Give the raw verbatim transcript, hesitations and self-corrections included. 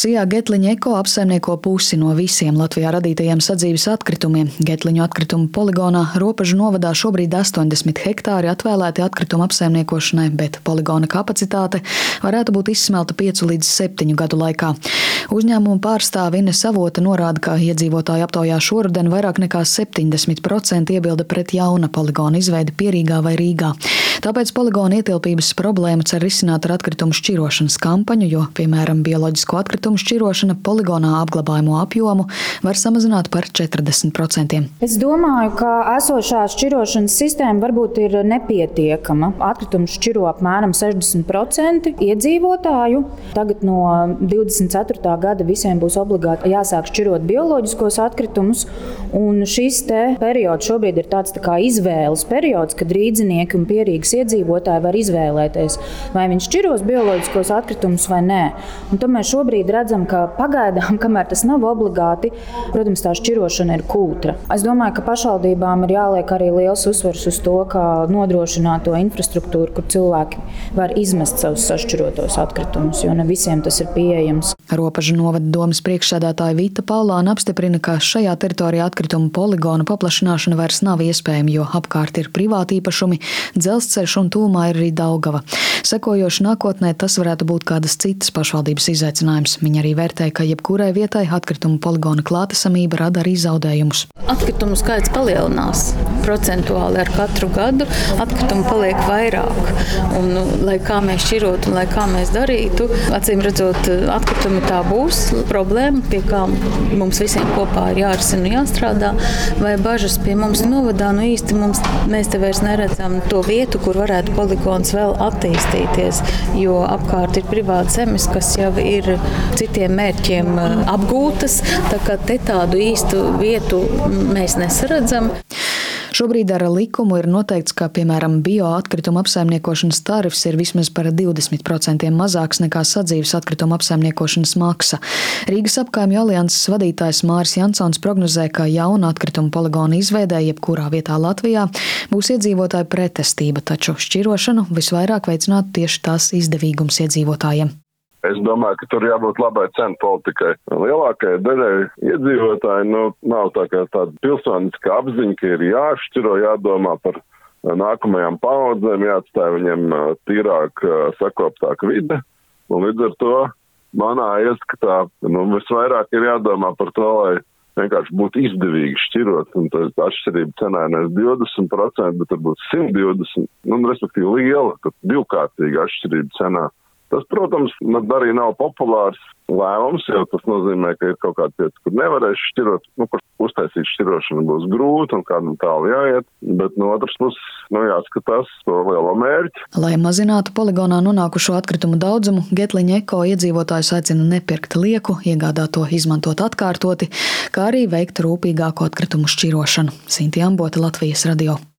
Sijā Getliņa eko apsaimnieko pusi no visiem Latvijā radītajiem sadzīves atkritumiem. Getliņu atkritumu poligonā Ropažu novadā šobrīd astoņdesmit hektāri atvēlēti atkritumu apsaimniekošanai, bet poligona kapacitāte varētu būt izsmelta piecu līdz septiņu gadu laikā. Uzņēmuma pārstāve Ines Avota norāda, ka iedzīvotāju aptaujā šoruden vairāk nekā septiņdesmit procenti iebilda pret jauna poligona izveidi Pierīgā vai Rīgā. Tāpēc poligona ietilpības problēmu cer risināt ar atkritumu šķirošanas kampaņu, jo, piemēram, bioloģisko atkritumu šķirošana poligonā apglabājamo apjomu var samazināt par četrdesmit procentiem. Es domāju, ka esošā šķirošanas sistēma varbūt ir nepietiekama. Atkritumu šķiro apmēram sešdesmit procenti iedzīvotāju. Tagad no divdesmit ceturtā gada visiem būs obligāti jāsāk šķirot bioloģiskos atkritumus, un šis te periods šobrīd ir tāds tā kā izvēles periods, kad rīdzinieki un Pierīgas iedzīvotāji var izvēlēties, vai viņi šķiros bioloģiskos atkritumus vai nē. Un tad mēs šobrīd redzam, ka pagaidām, kamēr tas nav obligāti, protams, tā šķirošana ir kūtra. Es domāju, ka pašvaldībām ir jāliek arī liels uzsvars uz to, kā nodrošināt to infrastruktūru, kur cilvēki var izmest savus sašķirotos atkritumus, jo ne visiem tas ir pieejams. Ropažu novada domes priekšsēdētāja Vita Paulāna apstiprina, ka šajā teritorijā atkritumu poligona paplašināšana vairs nav iespējama, jo apkārt ir privāti īpašumi, dzelzceļš un tūmā ir arī Daugava. Sekojoši nākotnē tas varētu būt kādas citas pašvaldības izaicinājums. Viņa arī vērtē, ka jebkurai vietai atkritumu poligona klātesamība rada arī zaudējumus. Atkritumu skaits palielinās procentuāli ar katru gadu. Atkritumu paliek vairāk. Un, nu, lai kā mēs šķirotu un lai kā mēs darītu, acīm redzot, atkritumi tā būs problēma, pie kā mums visiem kopā ir jārisina un jāstrādā. Vai bažas pie mums novadā, nu īsti mums, mēs te vairs neredzam to vietu, kur varētu poligons vēl attīstīties, jo apkārt ir privāta zemes, kas jau ir citiem mērķiem apgūtas, tā kā te tādu īstu vietu mēs nesaredzam. Šobrīd ar likumu ir noteikts, ka, piemēram, bioatkrituma apsaimniekošanas tarifs ir vismaz par divdesmit procentiem mazāks nekā sadzīves atkrituma apsaimniekošanas maksa. Rīgas apkaimju alianses vadītājs Māris Jansons prognozē, ka jauna atkrituma poligona izveidē jebkurā vietā Latvijā būs iedzīvotāju pretestība, taču šķirošanu visvairāk veicinātu tieši tās izdevīgums iedzīvotājiem. Es domāju, ka tur jābūt labai cenu politikai. Lielākajai daļai iedzīvotāji nu, nav tā kā tāda pilsoniska apziņa, ka ir jāšķiro, jādomā par nākamajām paudzēm, jāatstāj viņiem tīrāk, sakoptāk vide. Un līdz ar to manā ieskatā nu, visvairāk ir jādomā par to, lai vienkārši būtu izdevīgi šķirot. Un tā atšķirība cenā nevis divdesmit procenti, bet varbūt simt divdesmit, nu, respektīvi liela, tad divkārtīga atšķirība cenā. Tas, protams, arī nav populārs lēmums, jo tas nozīmē, ka ir kaut kāda vieta, kur nevarēs šķirot, nu, kur uztaisīt šķirošanu būs grūti un kādam tālu jāiet, bet no otras puses, nu, jāskatās to lielo mērķi. Lai mazinātu poligonā nonākušo atkritumu daudzumu, Getliņa eko iedzīvotājus aicina nepirkt lieku, iegādāto izmantot atkārtoti, kā arī veikt rūpīgāku atkritumu šķirošanu. Sinti Ambota, Latvijas radio.